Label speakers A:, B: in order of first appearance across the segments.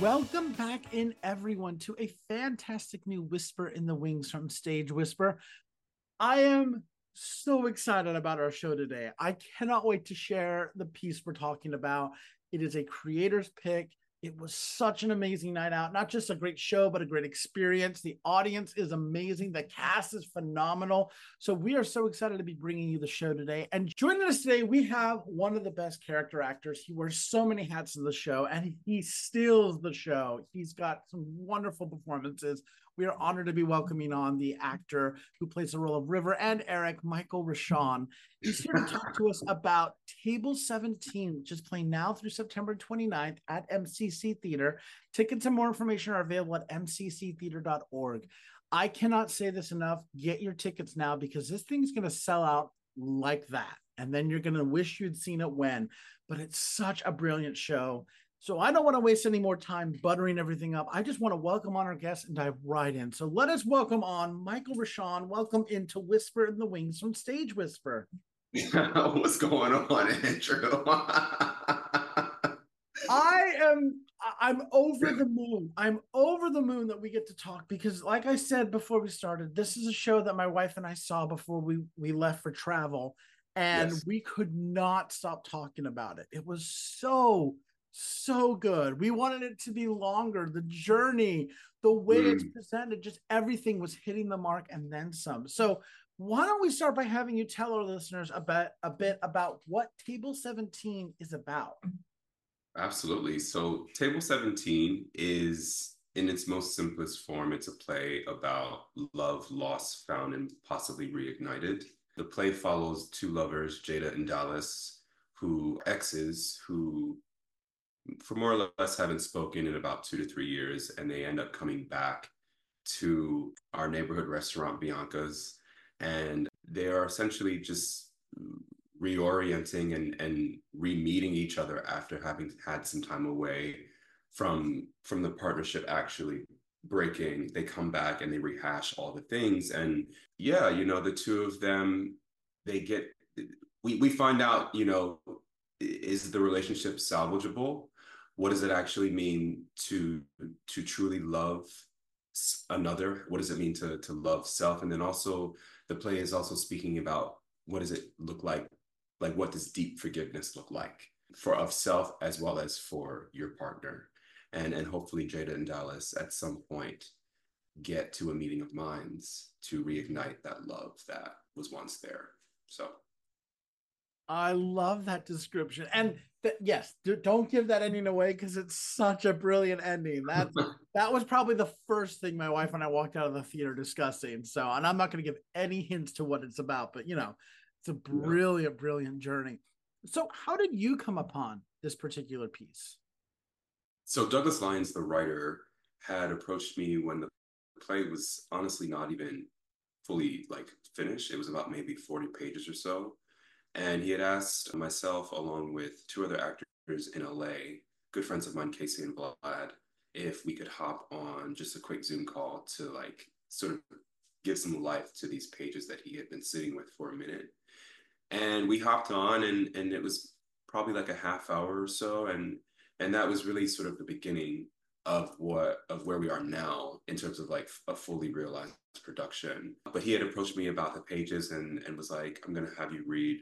A: Welcome back in, everyone, to a fantastic new Whisper in the Wings from Stage Whisper. I am so excited about our show today. I cannot wait to share the piece we're talking about. It is a creator's pick. It was such an amazing night out. Not just a great show, but a great experience. The audience is amazing. The cast is phenomenal. So we are so excited to be bringing you the show today. And joining us today, we have one of the best character actors. He wears so many hats in the show, and he steals the show. He's got some wonderful performances. We are honored to be welcoming on the actor who plays the role of River and Eric, Michael Rochon. He's here to talk to us about Table 17, which is playing now through September 29th at MCC Theater. Tickets and more information are available at mcctheater.org. I cannot say this enough. Get your tickets now because this thing's going to sell out like that. And then you're going to wish you'd seen it when. But it's such a brilliant show. So I don't want to waste any more time buttering everything up. I just want to welcome on our guests and dive right in. So let us welcome on Michael Rochon. Welcome into Whisper in the Wings from Stage Whisper.
B: What's going on, Andrew?
A: I'm over the moon. I'm over the moon that we get to talk because, like I said before we started, this is a show that my wife and I saw before we left for travel, and
B: Yes.
A: we could not stop talking about it. It was so good. We wanted it to be longer. The journey, the way it's presented, just everything was hitting the mark and then some. So why don't we start by having you tell our listeners a bit about what Table 17 is about?
B: Absolutely. So Table 17 is, in its most simplest form, it's a play about love lost, found, and possibly reignited. The play follows two lovers, Jada and Dallas, who exes, who for more or less haven't spoken in about 2 to 3 years, and they end up coming back to our neighborhood restaurant, Bianca's, and they are essentially just reorienting and re-meeting each other after having had some time away from the partnership actually breaking. They come back and they rehash all the things, and yeah, the two of them, they get we find out, is the relationship salvageable? What does it actually mean to truly love another? What does it mean to love self? And then also the play is also speaking about what does it look like what does deep forgiveness look like for of self as well as for your partner? And hopefully Jada and Dallas at some point get to a meeting of minds to reignite that love that was once there. So
A: I love that description. And yes, don't give that ending away because it's such a brilliant ending. That was probably the first thing my wife and I walked out of the theater discussing. So, and I'm not going to give any hints to what it's about, but it's a brilliant journey. So, how did you come upon this particular piece?
B: So Douglas Lyons, the writer, had approached me when the play was honestly not even fully finished. It was about maybe 40 pages or so. And he had asked myself, along with two other actors in LA, good friends of mine, Casey and Vlad, if we could hop on just a quick Zoom call to sort of give some life to these pages that he had been sitting with for a minute. And we hopped on, and it was probably like a half hour or so. And that was really sort of the beginning of where we are now in terms of a fully realized production. But he had approached me about the pages and was like, I'm going to have you read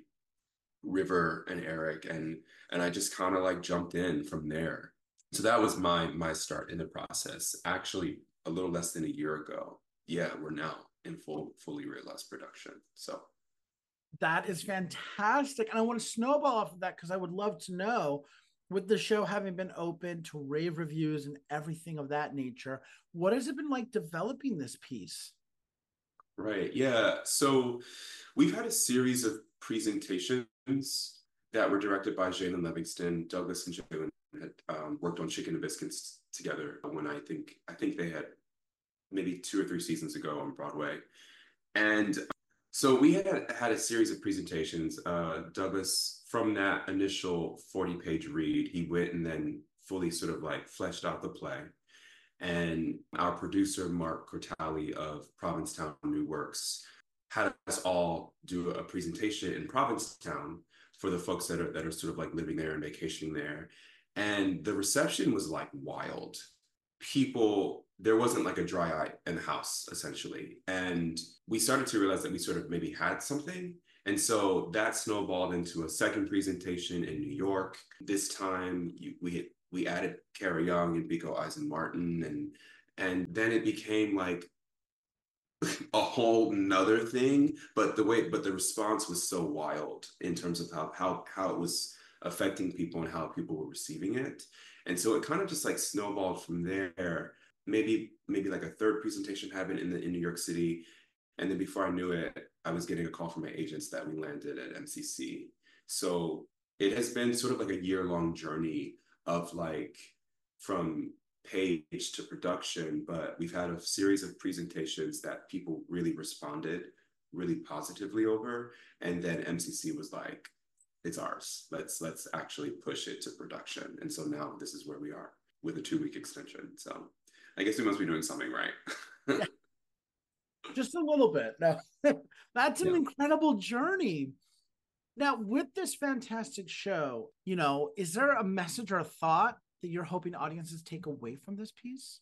B: River and Eric, and I just kind of jumped in from there. So that was my start in the process. Actually, a little less than a year ago. Yeah, we're now in fully realized production. So
A: That is fantastic. And I want to snowball off of that because I would love to know, with the show having been open to rave reviews and everything of that nature, what has it been like developing this piece?
B: right, yeah. So we've had a series of presentations that were directed by Jalen Livingston. Douglas and Jalen had worked on Chicken and Biscuits together when I think they had maybe 2 or 3 seasons ago on Broadway. And so we had a series of presentations. Douglas, from that initial 40-page read, he went and then fully sort of fleshed out the play. And our producer, Mark Cortali of Provincetown New Works, had us all do a presentation in Provincetown for the folks that are sort of living there and vacationing there. And the reception was like wild. People, there wasn't like a dry eye in the house, essentially. And we started to realize that we sort of maybe had something. And so that snowballed into a second presentation in New York. This time we added Kara Young and Biko Eisen-Martin, and then it became like a whole nother thing. But the response was so wild in terms of how it was affecting people and how people were receiving it. And so it kind of just like snowballed from there. Maybe like a third presentation happened in New York City. And then before I knew it, I was getting a call from my agents that we landed at MCC. So it has been sort of like a year-long journey of like from page to production, but we've had a series of presentations that people really responded really positively over. And then MCC was like, it's ours. Let's actually push it to production. And so now this is where we are with a 2-week extension. So I guess we must be doing something right.
A: Yeah, just a little bit. No, that's an incredible journey. Now, with this fantastic show, is there a message or a thought that you're hoping audiences take away from this piece?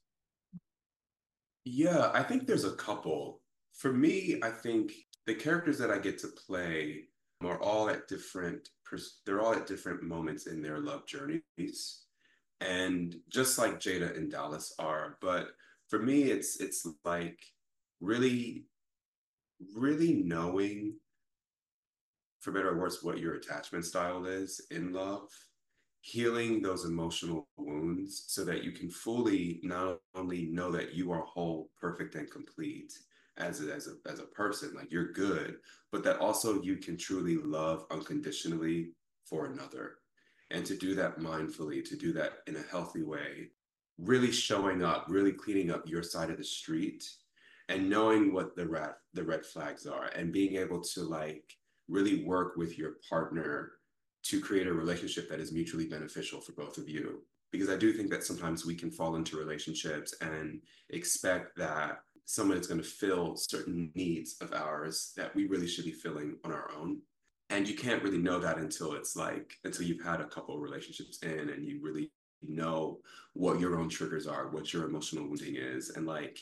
B: Yeah, I think there's a couple. For me, I think the characters that I get to play are all at they're all at different moments in their love journeys. And just like Jada and Dallas are, but for me, it's like really, really knowing, for better or worse, what your attachment style is in love, healing those emotional wounds so that you can fully not only know that you are whole, perfect, and complete as a person, like you're good, but that also you can truly love unconditionally for another. And to do that mindfully, to do that in a healthy way, really showing up, really cleaning up your side of the street and knowing what the red flags are and being able to like really work with your partner to create a relationship that is mutually beneficial for both of you. Because I do think that sometimes we can fall into relationships and expect that someone is going to fill certain needs of ours that we really should be filling on our own. And you can't really know that until you've had a couple of relationships in and you really know what your own triggers are, what your emotional wounding is, and like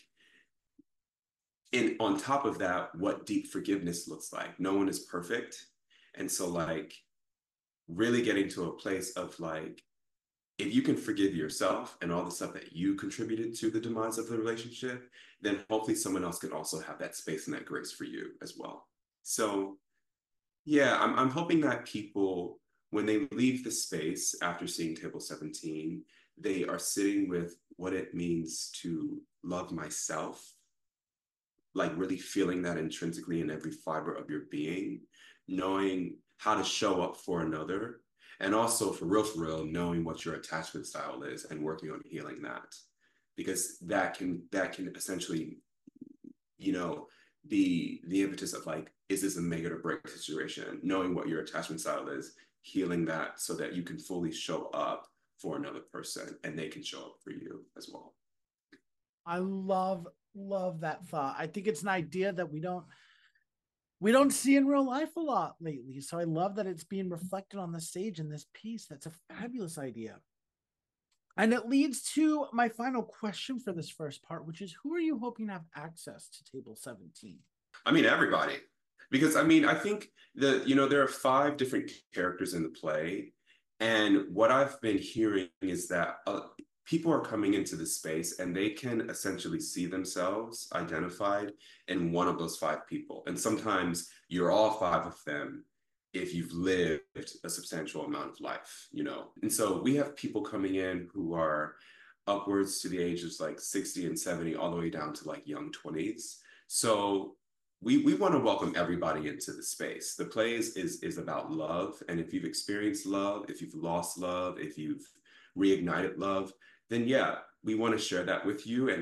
B: and on top of that, what deep forgiveness looks like. No one is perfect. And so like really getting to a place of like, if you can forgive yourself and all the stuff that you contributed to the demise of the relationship, then hopefully someone else can also have that space and that grace for you as well. So yeah, I'm hoping that people, when they leave the space after seeing Table 17, they are sitting with what it means to love myself, like really feeling that intrinsically in every fiber of your being, knowing how to show up for another, and also for real, knowing what your attachment style is and working on healing that, because that can essentially, you know, be the impetus of like, is this a make it or break situation? Knowing what your attachment style is, healing that so that you can fully show up for another person and they can show up for you as well.
A: I love that thought. I think it's an idea that we don't see in real life a lot lately. So I love that it's being reflected on the stage in this piece. That's a fabulous idea. And it leads to my final question for this first part, which is who are you hoping to have access to Table 17?
B: I mean, everybody. Because I mean, I think there are 5 different characters in the play. And what I've been hearing is that people are coming into the space and they can essentially see themselves identified in one of those 5 people. And sometimes you're all 5 of them if you've lived a substantial amount of life. And so we have people coming in who are upwards to the ages like 60 and 70, all the way down to like young 20s. So we want to welcome everybody into the space. The play is about love. And if you've experienced love, if you've lost love, if you've reignited love, then yeah, we want to share that with you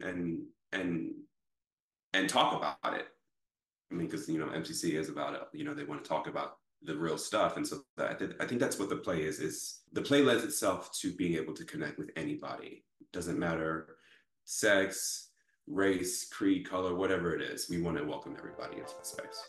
B: and talk about it. I mean, because MCC is about it. They want to talk about the real stuff, and so I think that's what the play is. Is the play lends itself to being able to connect with anybody. Doesn't matter sex, race, creed, color, whatever it is. We want to welcome everybody into the space.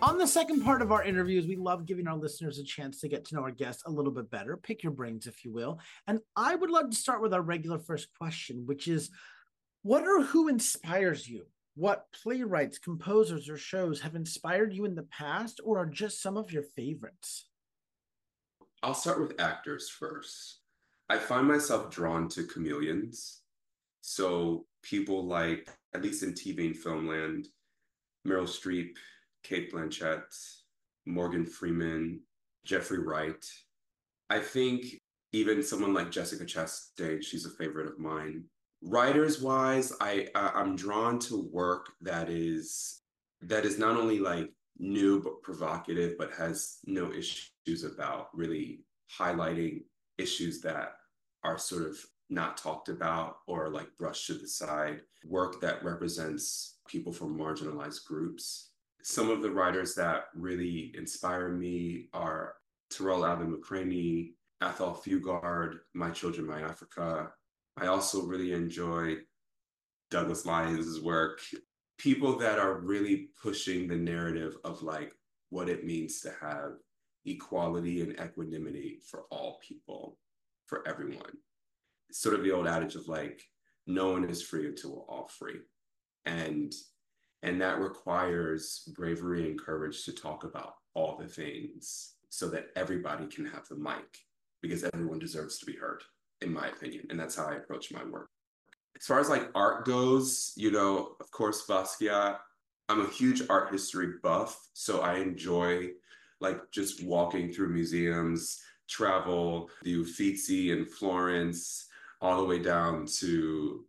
A: On the second part of our interviews, we love giving our listeners a chance to get to know our guests a little bit better, pick your brains, if you will. And I would love to start with our regular first question, which is, what or who inspires you? What playwrights, composers, or shows have inspired you in the past or are just some of your favorites?
B: I'll start with actors first. I find myself drawn to chameleons. So people like, at least in TV and film land, Meryl Streep, Kate Blanchett, Morgan Freeman, Jeffrey Wright. I think even someone like Jessica Chastain, she's a favorite of mine. Writers wise, I'm drawn to work that is not only like new but provocative, but has no issues about really highlighting issues that are sort of not talked about or like brushed to the side. Work that represents people from marginalized groups. Some of the writers that really inspire me are Terrell Alvin McCraney, Athol Fugard, My Children, My Africa. I also really enjoy Douglas Lyons' work. People that are really pushing the narrative of like what it means to have equality and equanimity for all people, for everyone. It's sort of the old adage of like, no one is free until we're all free. And and that requires bravery and courage to talk about all the things so that everybody can have the mic, because everyone deserves to be heard, in my opinion. And that's how I approach my work. As far as like art goes, of course, Basquiat. I'm a huge art history buff, so I enjoy like just walking through museums, travel, the Uffizi in Florence, all the way down to,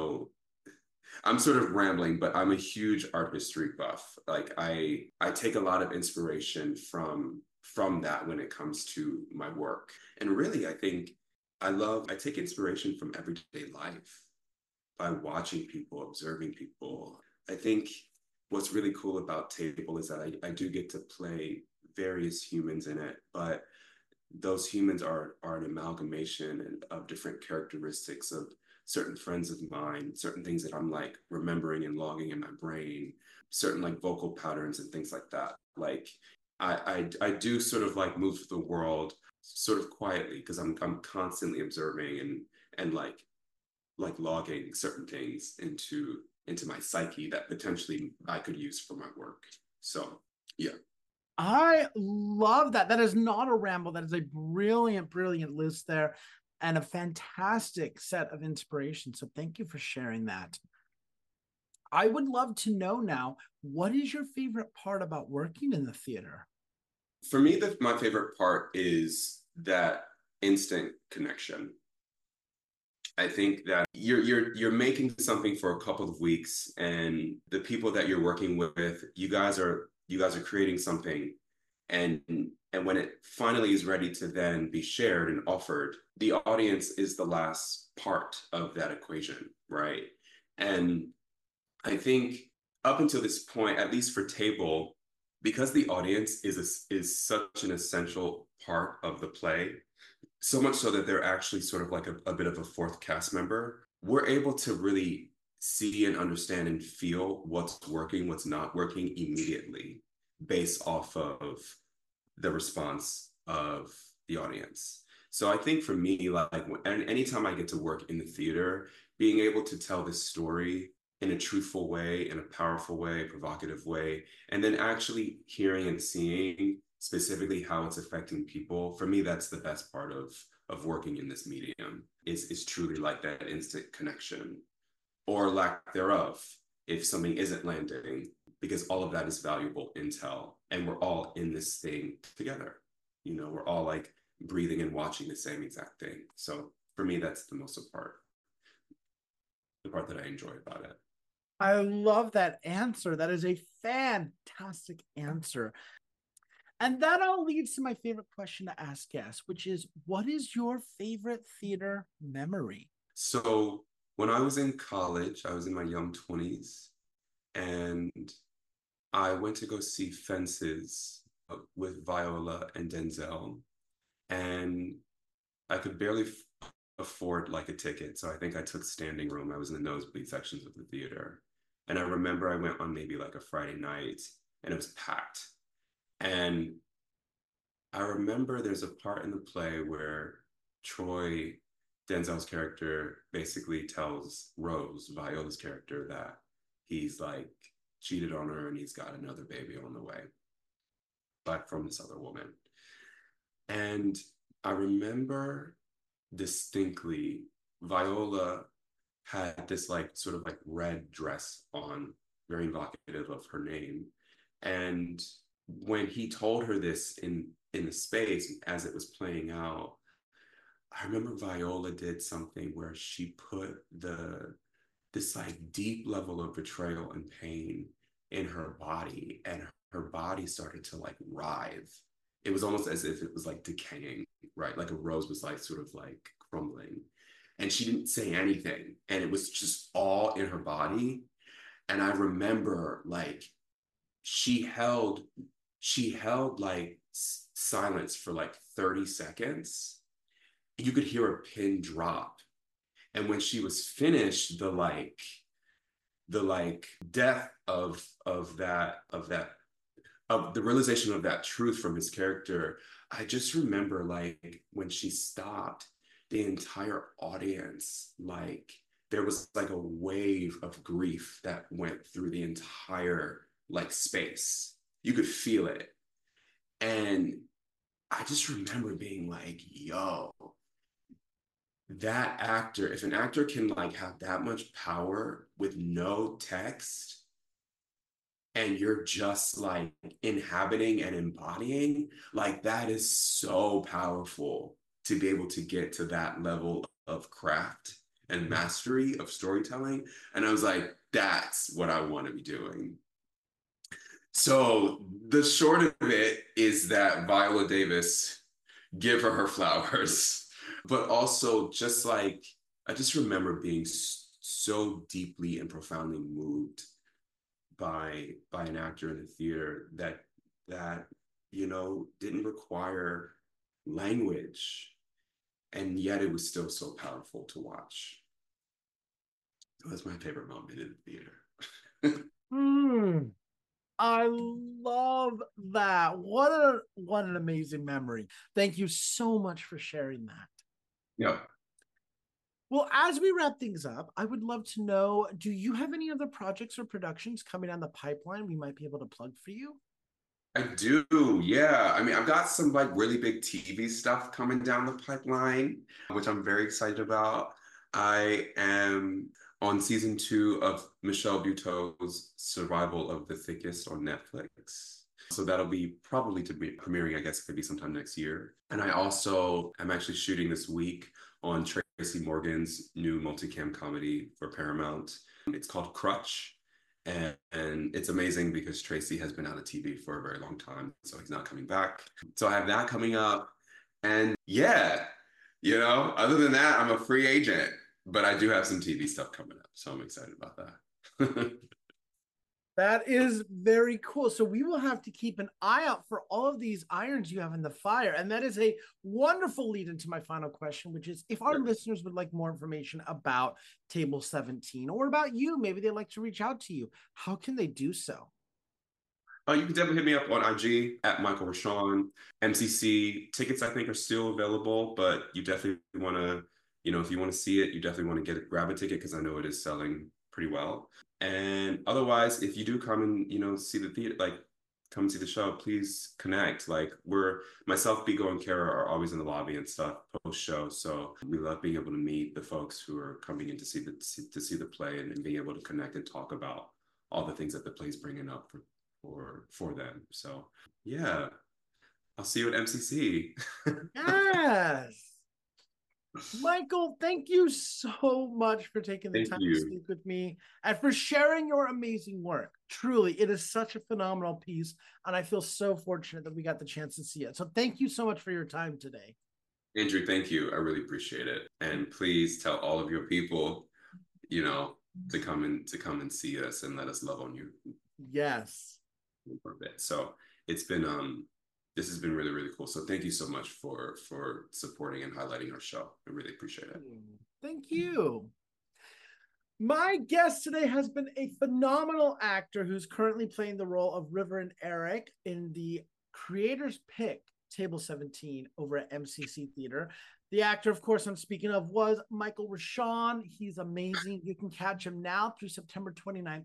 B: I'm sort of rambling, but I'm a huge art history buff. Like I take a lot of inspiration from that when it comes to my work. And really, I think I take inspiration from everyday life by watching people, observing people. I think what's really cool about Table is that I do get to play various humans in it, but those humans are an amalgamation of different characteristics of certain friends of mine, certain things that I'm like remembering and logging in my brain, certain like vocal patterns and things like that. Like I do sort of like move through the world sort of quietly because I'm constantly observing and like logging certain things into my psyche that potentially I could use for my work. So yeah.
A: I love that. That is not a ramble. That is a brilliant, brilliant list there and a fantastic set of inspiration. So thank you for sharing that. I would love to know now, what is your favorite part about working in the theater?
B: For me, my favorite part is that instant connection. I think that you're making something for a couple of weeks, and the people that you're working with, you guys are creating something, and when it finally is ready to then be shared and offered, the audience is the last part of that equation, right? And I think up until this point, at least for Table, because the audience is such an essential part of the play, so much so that they're actually sort of like a bit of a fourth cast member, we're able to really see and understand and feel what's working, what's not working immediately based off of the response of the audience. So I think for me, like anytime I get to work in the theater, being able to tell this story in a truthful way, in a powerful way, provocative way, and then actually hearing and seeing specifically how it's affecting people, for me, that's the best part of working in this medium is truly like that instant connection or lack thereof if something isn't landing, because all of that is valuable intel and we're all in this thing together. We're all like breathing and watching the same exact thing. So for me, that's the part that I enjoy about it.
A: I love that answer. That is a fantastic answer. And that all leads to my favorite question to ask guests, which is, what is your favorite theater memory?
B: So when I was in college, I was in my young 20s, and I went to go see Fences with Viola and Denzel, and I could barely afford like a ticket. So I think I took standing room. I was in the nosebleed sections of the theater. And I remember I went on maybe like a Friday night and it was packed. And I remember there's a part in the play where Troy, Denzel's character, basically tells Rose, Viola's character, that he's like cheated on her and he's got another baby on the way, but from this other woman. And I remember distinctly Viola had this like sort of like red dress on, very evocative of her name. And when he told her this in the space as it was playing out, I remember Viola did something where she put this like deep level of betrayal and pain in her body, and her body started to like writhe. It was almost as if it was like decaying, right? Like a rose was like sort of like crumbling. And she didn't say anything, and it was just all in her body. And I remember like she held like silence for like 30 seconds. You could hear a pin drop. And when she was finished, the like death of the realization of that truth from his character, I just remember like when she stopped, the entire audience, like there was like a wave of grief that went through the entire like space. You could feel it. And I just remember being like, yo, that actor, if an actor can like have that much power with no text, and you're just like inhabiting and embodying, like that is so powerful to be able to get to that level of craft and mastery of storytelling. And I was like, that's what I want to be doing. So the short of it is that Viola Davis, give her flowers, but also just like, I just remember being so deeply and profoundly moved by an actor in the theater that didn't require language, and yet it was still so powerful to watch. That was my favorite moment in the theater.
A: I love that. What an amazing memory. Thank you so much for sharing that.
B: Yeah.
A: Well, as we wrap things up, I would love to know, do you have any other projects or productions coming down the pipeline we might be able to plug for you?
B: I do, yeah. I mean, I've got some like really big TV stuff coming down the pipeline, which I'm very excited about. I am on season 2 of Michelle Buteau's Survival of the Thickest on Netflix. So that'll be probably to be premiering, I guess, maybe sometime next year. And I also am actually shooting this week on Tracy Morgan's new multicam comedy for Paramount. It's called Crutch. And it's amazing because Tracy has been out of TV for a very long time, so he's not coming back. So I have that coming up. And yeah, other than that, I'm a free agent, but I do have some TV stuff coming up. So I'm excited about that.
A: That is very cool. So we will have to keep an eye out for all of these irons you have in the fire. And that is a wonderful lead into my final question, which is if our listeners would like more information about Table 17 or about you, maybe they'd like to reach out to you, how can they do so?
B: You can definitely hit me up on IG at Michael Rashawn. MCC tickets, I think, are still available, but you definitely want to, if you want to see it, you definitely want to grab a ticket because I know it is selling pretty well. And otherwise, if you do come and, see the theater, like come see the show, please connect. Like myself, Bigo, and Kara are always in the lobby and stuff post show. So we love being able to meet the folks who are coming in to see the play and being able to connect and talk about all the things that the play's bringing up for them. So yeah, I'll see you at MCC.
A: Yes. Michael, thank you so much for taking the
B: Thank
A: time to
B: you.
A: speak with me and for sharing your amazing work. Truly, it is such a phenomenal piece, and I feel so fortunate that we got the chance to see it. So thank you so much for your time today.
B: Andrew, thank you. I really appreciate it. And please tell all of your people, to come and see us and let us love on you
A: Yes.
B: for a bit. So it's been this has been really, really cool. So thank you so much for supporting and highlighting our show. I really appreciate it.
A: Thank you. My guest today has been a phenomenal actor who's currently playing the role of River and Eric in the Creators picked Table 17 over at MCC Theater. The actor, of course, I'm speaking of was Michael Rochon. He's amazing. You can catch him now through September 29th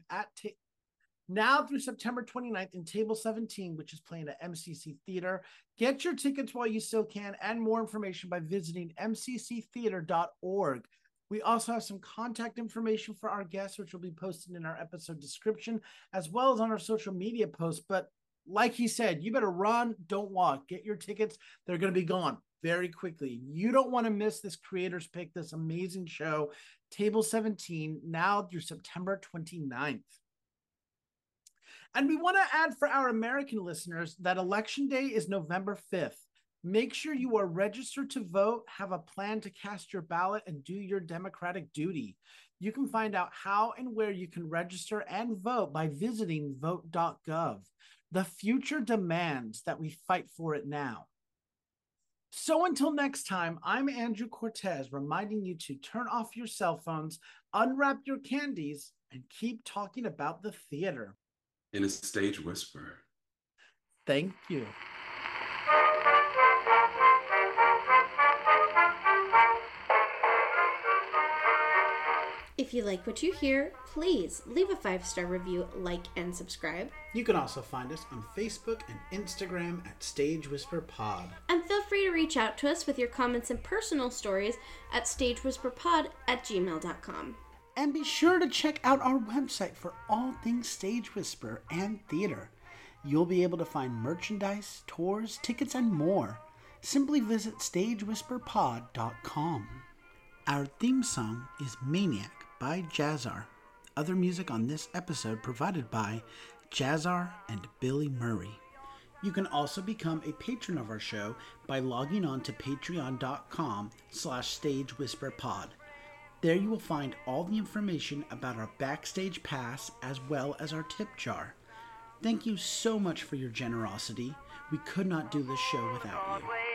A: in Table 17, which is playing at MCC Theater. Get your tickets while you still can, and more information by visiting mcctheater.org. We also have some contact information for our guests, which will be posted in our episode description, as well as on our social media posts. But like he said, you better run, don't walk. Get your tickets. They're going to be gone very quickly. You don't want to miss this creator's pick, this amazing show, Table 17, now through September 29th. And we want to add for our American listeners that Election Day is November 5th. Make sure you are registered to vote, have a plan to cast your ballot, and do your democratic duty. You can find out how and where you can register and vote by visiting vote.gov. The future demands that we fight for it now. So until next time, I'm Andrew Cortez, reminding you to turn off your cell phones, unwrap your candies, and keep talking about the theater.
B: In a stage whisper.
A: Thank you.
C: If you like what you hear, please leave a 5-star review, like, and subscribe.
A: You can also find us on Facebook and Instagram at Stage Whisper Pod.
C: And feel free to reach out to us with your comments and personal stories at stagewhisperpod@gmail.com.
A: And be sure to check out our website for all things Stage Whisper and theater. You'll be able to find merchandise, tours, tickets, and more. Simply visit stagewhisperpod.com. Our theme song is Maniac by Jazzar. Other music on this episode provided by Jazzar and Billy Murray. You can also become a patron of our show by logging on to patreon.com/stagewhisperpod. There you will find all the information about our backstage pass as well as our tip jar. Thank you so much for your generosity. We could not do this show without you.